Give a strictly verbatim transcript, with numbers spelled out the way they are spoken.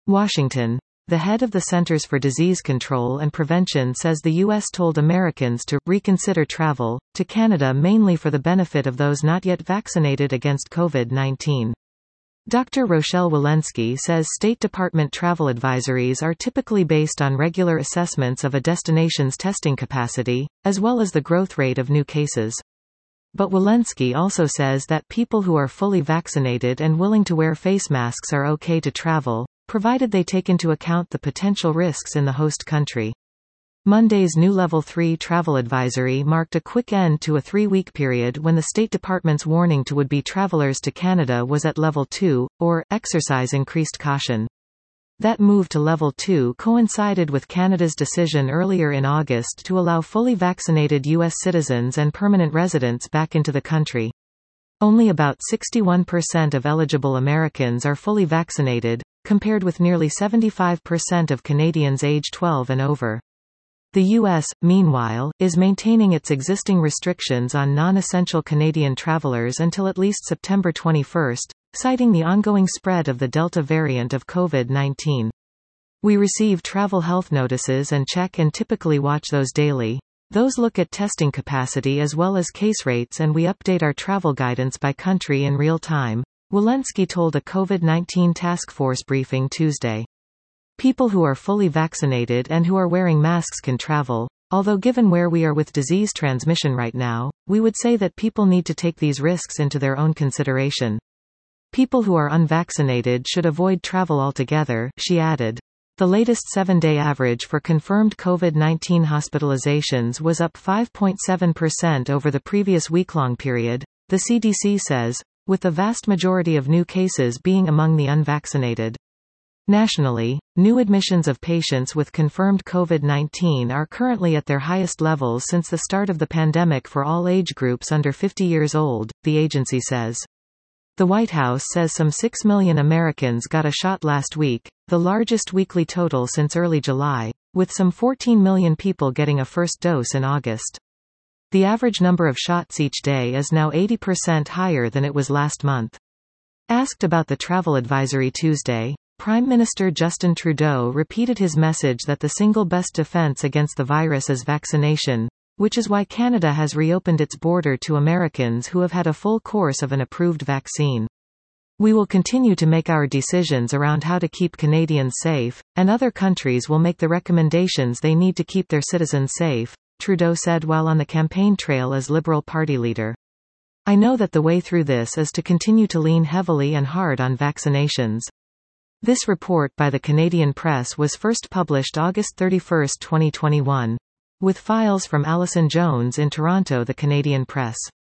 Washington. The head of the Centers for Disease Control and Prevention says the U S told Americans to reconsider travel to Canada mainly for the benefit of those not yet vaccinated against COVID nineteen. Doctor Rochelle Walensky says State Department travel advisories are typically based on regular assessments of a destination's testing capacity, as well as the growth rate of new cases. But Walensky also says that people who are fully vaccinated and willing to wear face masks are okay to travel, provided they take into account the potential risks in the host country. Monday's new Level three travel advisory marked a quick end to a three-week period when the State Department's warning to would-be travelers to Canada was at Level two, or exercise increased caution. That move to Level two coincided with Canada's decision earlier in August to allow fully vaccinated U S citizens and permanent residents back into the country. Only about sixty-one percent of eligible Americans are fully vaccinated, compared with nearly seventy-five percent of Canadians age twelve and over. The U S, meanwhile, is maintaining its existing restrictions on non-essential Canadian travelers until at least September twenty-first, citing the ongoing spread of the Delta variant of COVID nineteen. We receive travel health notices and check and typically watch those daily. Those look at testing capacity as well as case rates, and we update our travel guidance by country in real time, Walensky told a COVID nineteen task force briefing Tuesday. People who are fully vaccinated and who are wearing masks can travel, although given where we are with disease transmission right now, we would say that people need to take these risks into their own consideration. People who are unvaccinated should avoid travel altogether, she added. The latest seven-day average for confirmed COVID nineteen hospitalizations was up five point seven percent over the previous week-long period, the C D C says, with the vast majority of new cases being among the unvaccinated. Nationally, new admissions of patients with confirmed COVID nineteen are currently at their highest levels since the start of the pandemic for all age groups under fifty years old, the agency says. The White House says some six million Americans got a shot last week, the largest weekly total since early July, with some fourteen million people getting a first dose in August. The average number of shots each day is now eighty percent higher than it was last month. Asked about the travel advisory Tuesday, Prime Minister Justin Trudeau repeated his message that the single best defense against the virus is vaccination, which is why Canada has reopened its border to Americans who have had a full course of an approved vaccine. We will continue to make our decisions around how to keep Canadians safe, and other countries will make the recommendations they need to keep their citizens safe, Trudeau said while on the campaign trail as Liberal Party leader. I know that the way through this is to continue to lean heavily and hard on vaccinations. This report by the Canadian Press was first published August thirty-first, twenty twenty-one. With files from Alison Jones in Toronto, the Canadian Press.